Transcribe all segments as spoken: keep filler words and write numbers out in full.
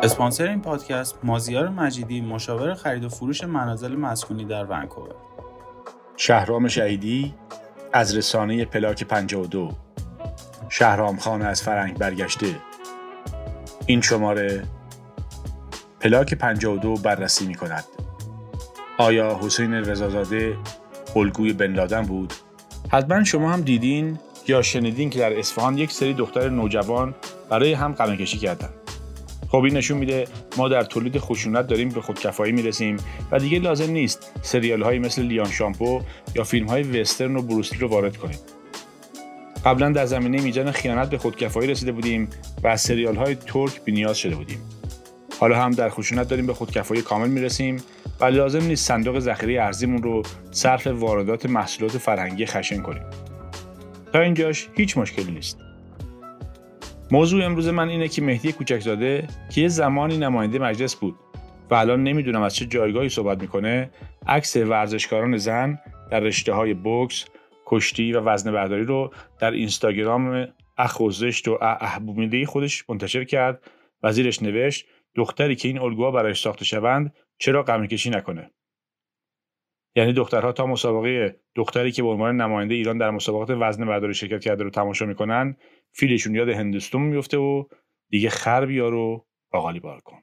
اسپانسر این پادکست مازیار مجیدی، مشاور خرید و فروش منازل مسکونی در ونکوور. شهرام شهیدی از رسانه پلاک پنجاه و دو. شهرام خان از فرنگ برگشته. این شماره پلاک پنجاه و دو بررسی می کند. آیا حسین رضازاده الگوی بن لادن بود؟ حتما شما هم دیدین یا شنیدین که در اصفهان یک سری دختر نوجوان برای هم قرعه کشی کردن. خب این نشون میده ما در تولید خشونت داریم به خودکفایی میرسیم و دیگه لازم نیست سریال هایی مثل لیان شامپو یا فیلم های وسترن و بروسلی رو وارد کنیم. قبلا در زمینه میزان خیانت به خودکفایی رسیده بودیم و از سریال های ترک بی‌نیاز شده بودیم. حالا هم در خشونت داریم به خودکفایی کامل میرسیم و لازم نیست صندوق ذخیره ارزیمون رو صرف واردات محصولات فرهنگی خشن کنیم. تا اینجاش هیچ مشکلی نیست. موضوع امروز من اینه که مهدی کوچکزاده که یه زمانی نماینده مجلس بود و الان نمیدونم از چه جایگاهی صحبت میکنه، عکس ورزشکاران زن در رشته‌های بوکس، کشتی و وزنه برداری رو در اینستاگرام اخ و زشت و احبومیده خودش منتشر کرد و زیرش نوشت دختری که این الگوها برایش ساخته شوند چرا قرعه کشی نکنه. یعنی دخترها تا مسابقه دختری که به عنوان نماینده ایران در مسابقات وزنه برداری شرکت کرده رو تماشا میکنن، فیلشون یاد هندوستون میفته و دیگه خر بیار و باقالی بار کن.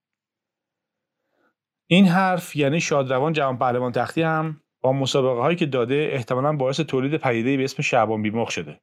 این حرف یعنی شادروان جهان پهلوان تختی هم با مسابقه هایی که داده احتمالاً باعث تولید پدیده‌ای به اسم شعبان بیمخ شده.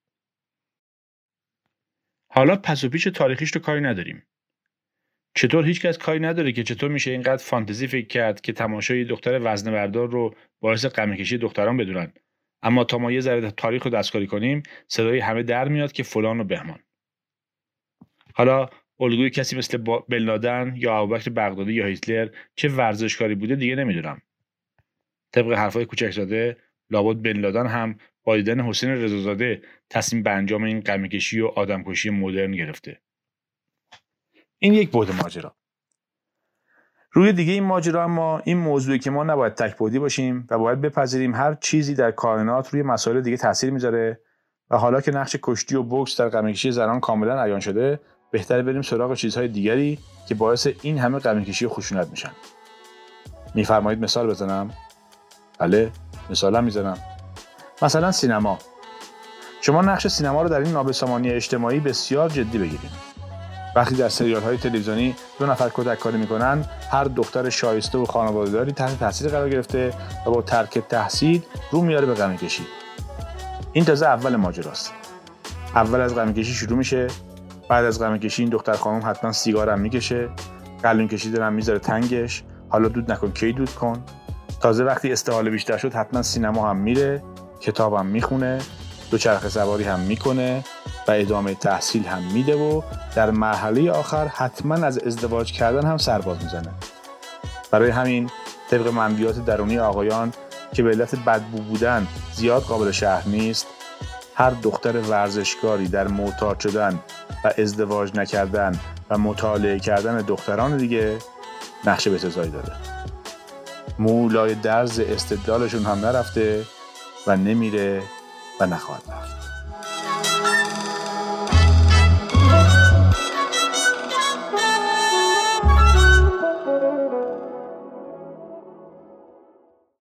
حالا پس و پیش تاریخیش رو کاری نداریم. چطور هیچکس کاری نداره که چطور میشه اینقدر فانتزی فکر کرد که تماشای دختر وزنه بردار رو باعث قرعه کشی دختران بدونن، اما تا ما یه ذره تاریخ رو دستکاری کنیم صدای همه در میاد که فلان و بهمان. حالا الگوی کسی مثل بن لادن یا ابوبکر بغدادی یا هیتلر چه ورزشکاری بوده دیگه نمیدونم. طبق حرفای کوچکزاده لابد بن لادن هم با دیدن حسین رضازاده تصمیم به انجام این قرعه کشی و آدمکشی مدرن گرفته. این یک بعد ماجرا. روی دیگه این ماجرا اما این موضوعی که ما نباید تک‌بعدی باشیم و باید بپذیریم هر چیزی در کائنات روی مسائل دیگه تاثیر میذاره و حالا که نقش کشتی و بوکس در قرعه کشی زنان کاملا عیان شده، بهتره بریم سراغ چیزهای دیگری که باعث این همه قرعه کشی و خشونت میشن. میفرمایید مثال بزنم؟ بله، مثالا میزنم. مثلا سینما. شما نقش سینما رو در این نابسامانی اجتماعی بسیار جدی بگیرید. وقتی در سریال‌های تلویزیونی دو نفر کودککاری می‌کنن، هر دختر شایسته و خانواده‌داری تحت تاثیر قرار گرفته و با ترک تحصیل رو میاره به قرعه کشی. این تازه اول ماجراست. اول از قرعه کشی شروع میشه، بعد از قرعه کشی این دختر خانم حتما سیگار هم میکشه، قلون کشیدن هم میذاره تنگش، حالا دود نکن کی دود کن. تازه وقتی استحاله بیشتر شد حتما سینما هم میره، کتاب هم میخونه، دوچرخه سواری هم میکنه و ادامه تحصیل هم میده و در مرحله آخر حتما از ازدواج کردن هم سرباز میزنه. برای همین طبق منبعات درونی آقایان که به علت بدبو بودن زیاد قابل شرح نیست، هر دختر ورزشکاری در معتاد شدن و ازدواج نکردن و مطالعه کردن دختران دیگه نقش بسزایی داره. مولای درز استدلالشون هم نرفته و نمیره و نخواهد رفت.